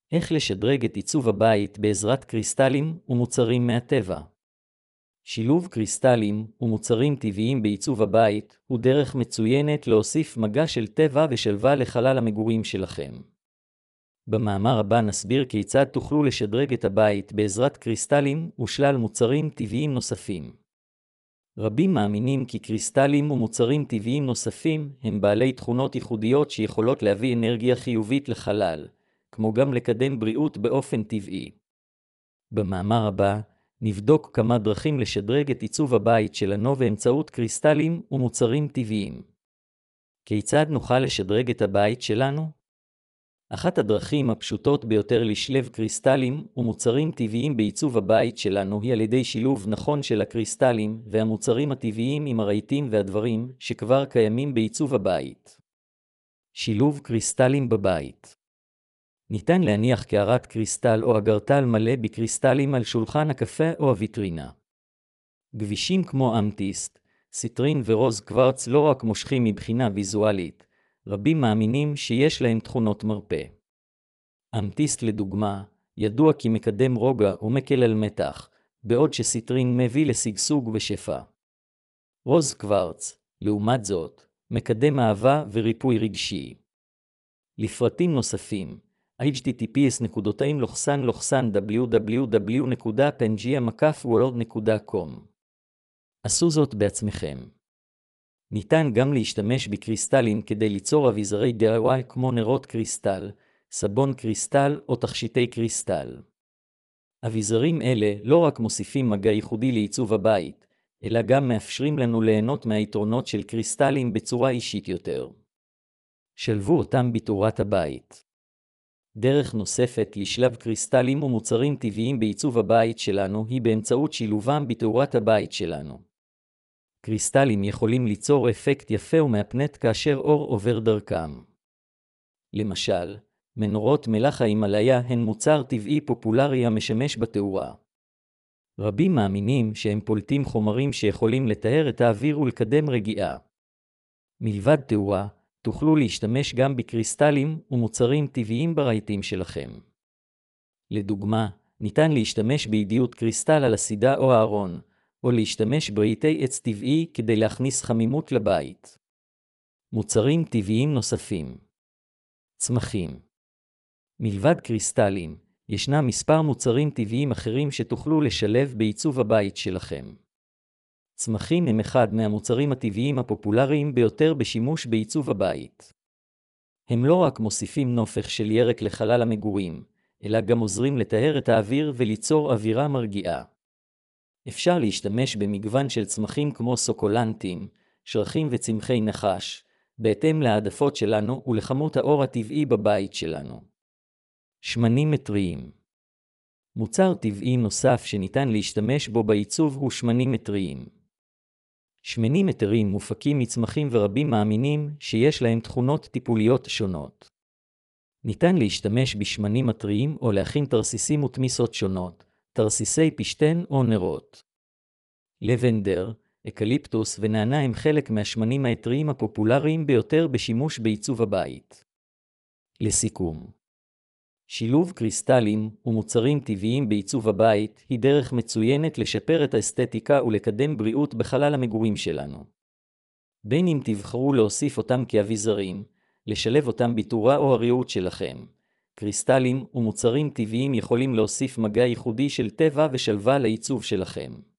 איך לשדרג את עיצוב הבית בעזרת קריסטלים ומוצרים מהטבע. שילוב קריסטלים ומוצרים טבעיים בעיצוב הבית הוא דרך מצוינת להוסיף מגע של טבע ושלווה לחלל המגורים שלכם. במאמר הבא נסביר כיצד תוכלו לשדרג את הבית בעזרת קריסטלים ושלל מוצרים טבעיים נוספים. רבים מאמינים כי קריסטלים ומוצרים טבעיים נוספים הם בעלי תכונות ייחודיות שיכולות להביא אנרגיה חיובית לחלל, כמו גם לקדם בריאות באופן טבעי. במאמר הבא נבדוק כמה דרכים לשדרג את עיצוב הבית שלנו באמצעות קריסטלים ומוצרים טבעיים. כיצד נוכל לשדרג את הבית שלנו? אחת הדרכים הפשוטות ביותר לשלב קריסטלים ומוצרים טבעיים בעיצוב הבית שלנו היא על ידי שילוב נכון של הקריסטלים והמוצרים הטבעיים עם הרהיטים והדברים שכבר קיימים בעיצוב הבית. שילוב קריסטלים בבית. ניתן להניח קערת קריסטל או אגרטל מלא בקריסטלים על שולחן הקפה או הוויטרינה. גבישים כמו אמתיסט, סיטרין ורוז קוורץ לא רק מושכים מבחינה ויזואלית, רבים מאמינים שיש להם תכונות מרפא. אמתיסט לדוגמה, ידוע כי מקדם רוגע ומקל על מתח, בעוד שסיטרין מביא לשגשוג ושפע. רוז קוורץ, לעומת זאת, מקדם אהבה וריפוי רגשי. לפרטים נוספים, https://www.pangea-world.com. עשו זאת בעצמכם. ניתן גם להשתמש בקריסטלים כדי ליצור אביזרי DIY כמו נרות קריסטל, סבון קריסטל או תכשיטי קריסטל. אביזרים אלה לא רק מוסיפים מגע ייחודי לעיצוב הבית, אלא גם מאפשרים לנו ליהנות מהיתרונות של קריסטלים בצורה אישית יותר. שלבו אותם בתאורת הבית. דרך נוספת לשלב קריסטלים ומוצרים טבעיים בעיצוב הבית שלנו היא באמצעות שילובם בתאורת הבית שלנו. קריסטלים יכולים ליצור אפקט יפה ומהפנט כאשר אור עובר דרכם. למשל, מנורות מלח ההימאליה הן מוצר טבעי פופולרי המשמש בתאורה. רבים מאמינים שהם פולטים חומרים שיכולים לטהר את האוויר ולקדם רגיעה. מלבד תאורה, תוכלו להשתמש גם בקריסטלים ומוצרים טבעיים ברהיטים שלכם. לדוגמה, ניתן להשתמש באידיות קריסטל על הסידה או הארון, או להשתמש ברהיטי עץ טבעי כדי להכניס חמימות לבית. מוצרים טבעיים נוספים. צמחים. מלבד קריסטלים, ישנם מספר מוצרים טבעיים אחרים שתוכלו לשלב בעיצוב הבית שלכם. צמחים הם אחד מהמוצרים הטבעיים הפופולריים ביותר בשימוש בעיצוב הבית. הם לא רק מוסיפים נופך של ירק לחלל המגורים, אלא גם עוזרים לטהר את האוויר וליצור אווירה מרגיעה. אפשר להשתמש במגוון של צמחים כמו סוקולנטים, שרחים וצמחי נחש, בהתאם להעדפות שלנו ולכמות האור הטבעי בבית שלנו. שמנים טריים. מוצר טבעי נוסף שניתן להשתמש בו בעיצוב הוא שמנים טריים. שמנים טריים מופקים מצמחים ורבים מאמינים שיש להם תכונות טיפוליות שונות. ניתן להשתמש בשמנים הטריים או להכין תרסיסים ותמיסות שונות, תרסיסי פשטן או נרות. לבנדר, אקליפטוס ונענה הם חלק מהשמנים הטריים הפופולריים ביותר בשימוש בעיצוב הבית. לסיכום, שילוב קריסטלים ומוצרים טבעיים בעיצוב הבית היא דרך מצוינת לשפר את האסתטיקה ולקדם בריאות בחלל המגורים שלנו. בין אם תבחרו להוסיף אותם כאביזרים, לשלב אותם בתאורה או הריהוט שלכם, קריסטלים ומוצרים טבעיים יכולים להוסיף מגע ייחודי של טבע ושלווה לעיצוב שלכם.